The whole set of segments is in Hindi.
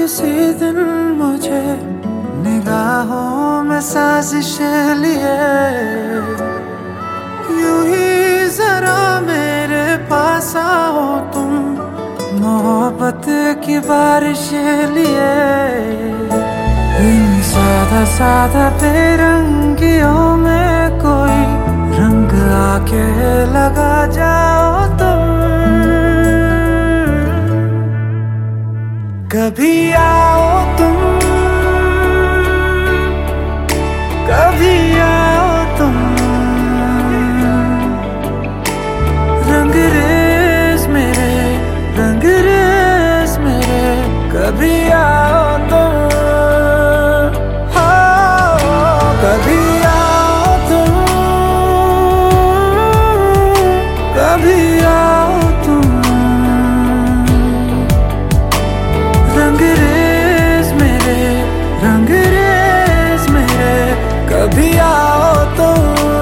किसी दिन मुझे निगाहों में साजिश लिए, यूं ही जरा मेरे पास आओ तुम, मोहब्बत की बारिश लिए। इन सादा सादा बेरंगियों में कोई रंग आके लगा जाओ तुम। कभी आओ तुम, कभी आओ तुम, रंगरेज मेरे, रंगरेज मेरे, कभी आओ तुम। कभी आओ तुम, कभी आओ तुम, रंगरेज मेरे, रंगरेज मेरे, कभी आओ तुम।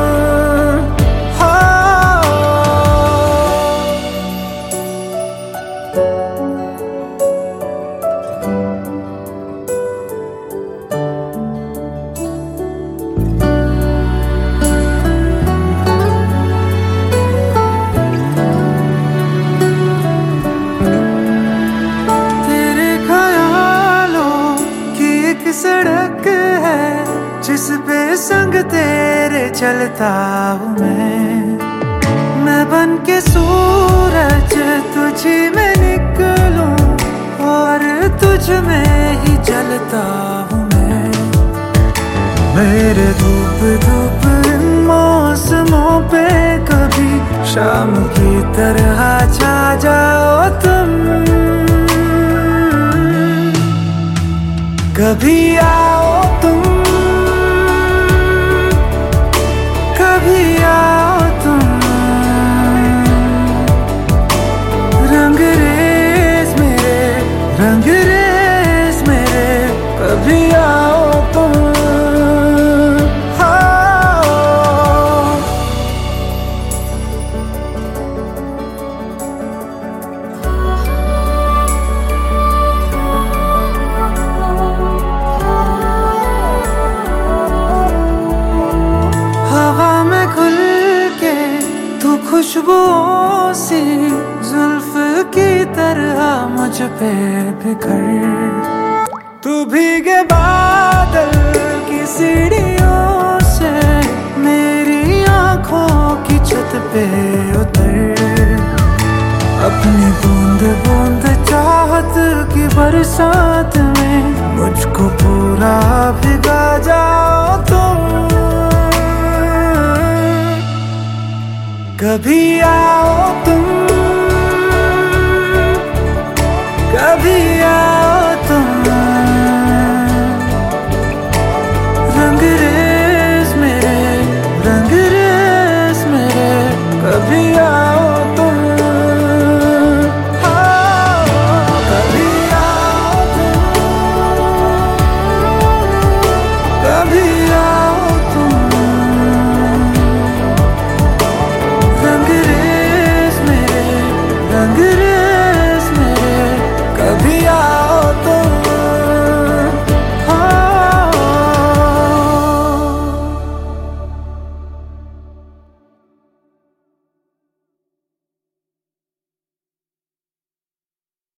सड़क है जिस पे संग तेरे चलता हूँ मैं बन के सूरज तुझी में निकलूं और तुझ में ही जलता हूँ मैं। मेरे धूप धूप इन मौसमों पे कभी शाम की तरह छा जाओ तुम। कभी आओ तुम, कभी आओ तुम, रंगरेज मेरे, रंगरेज मेरे, कभी आओ तुम। खुशबुओं सी जुल्फ की तरह मुझ पे बिखर, तू भीगे बादल की सीढ़ियों से मेरी आंखों की छत पे उतर। अपनी बूंद बूंद चाहत की बरसात में मुझको पूरा भिगा जाओ तुम। कभी आओ तुम,